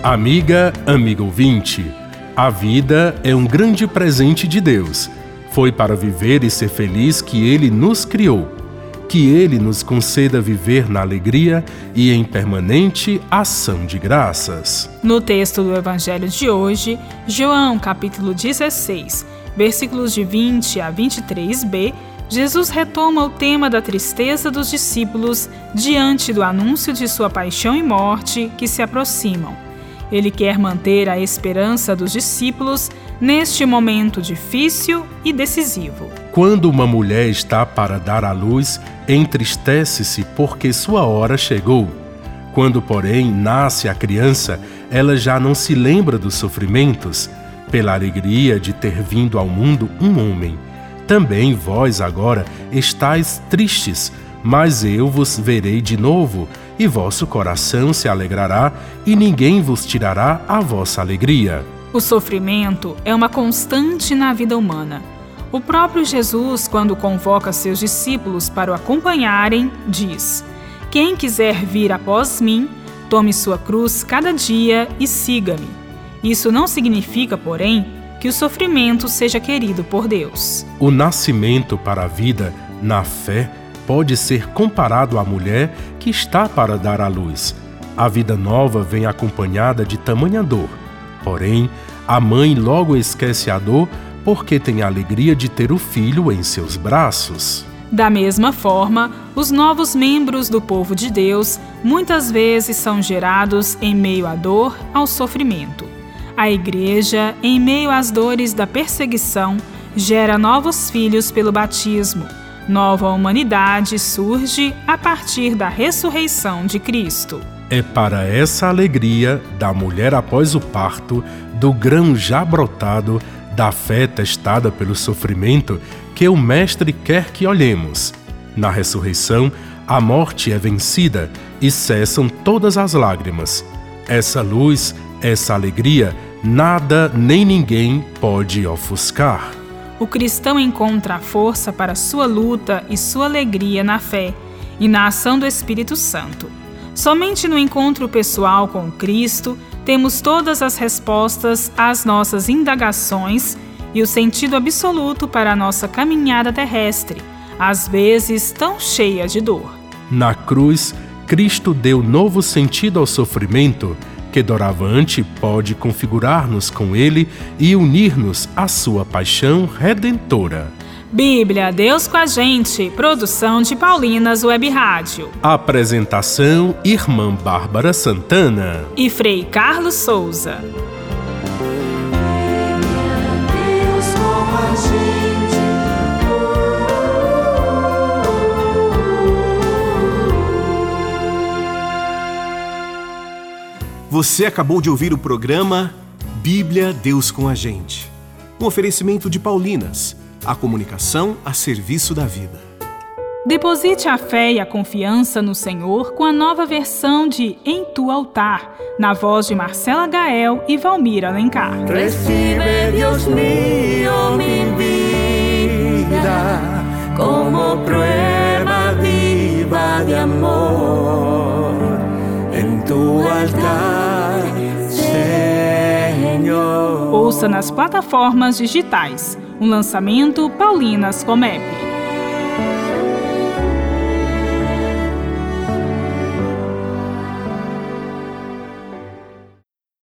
Amiga, amigo ouvinte, a vida é um grande presente de Deus. Foi para viver e ser feliz que Ele nos criou. Que Ele nos conceda viver na alegria e em permanente ação de graças. No texto do Evangelho de hoje, João capítulo 16, versículos de 20 a 23b, Jesus retoma o tema da tristeza dos discípulos diante do anúncio de sua paixão e morte que se aproximam. Ele quer manter a esperança dos discípulos neste momento difícil e decisivo. Quando uma mulher está para dar à luz, entristece-se porque sua hora chegou. Quando, porém, nasce a criança, ela já não se lembra dos sofrimentos, pela alegria de ter vindo ao mundo um homem. Também vós agora estáis tristes, mas eu vos verei de novo, e vosso coração se alegrará, e ninguém vos tirará a vossa alegria. O sofrimento é uma constante na vida humana. O próprio Jesus, quando convoca seus discípulos para o acompanharem, diz: "Quem quiser vir após mim, tome sua cruz cada dia e siga-me." Isso não significa, porém, que o sofrimento seja querido por Deus. O nascimento para a vida, na fé, pode ser comparado à mulher que está para dar à luz. A vida nova vem acompanhada de tamanha dor. Porém, a mãe logo esquece a dor porque tem a alegria de ter o filho em seus braços. Da mesma forma, os novos membros do povo de Deus muitas vezes são gerados em meio à dor, ao sofrimento. A igreja, em meio às dores da perseguição, gera novos filhos pelo batismo. Nova humanidade surge a partir da ressurreição de Cristo. É para essa alegria da mulher após o parto, do grão já brotado, da fé testada pelo sofrimento, que o Mestre quer que olhemos. Na ressurreição, a morte é vencida e cessam todas as lágrimas. Essa luz, essa alegria, nada nem ninguém pode ofuscar. O cristão encontra a força para sua luta e sua alegria na fé e na ação do Espírito Santo. Somente no encontro pessoal com Cristo temos todas as respostas às nossas indagações e o sentido absoluto para a nossa caminhada terrestre, às vezes tão cheia de dor. Na cruz, Cristo deu novo sentido ao sofrimento, que doravante pode configurar-nos com Ele e unir-nos à sua paixão redentora. Bíblia, Deus com a gente, produção de Paulinas Web Rádio. Apresentação, Irmã Bárbara Santana e Frei Carlos Souza. Deus com a gente. Você acabou de ouvir o programa Bíblia, Deus com a gente. Um oferecimento de Paulinas, a comunicação a serviço da vida. Deposite a fé e a confiança no Senhor com a nova versão de Em Tu Altar, na voz de Marcela Gael e Valmir Alencar. Recibe, Dios mío, mi vida como prueba viva de amor. En tu altar, Senhor. Ouça nas plataformas digitais. Um lançamento Paulinas Comep.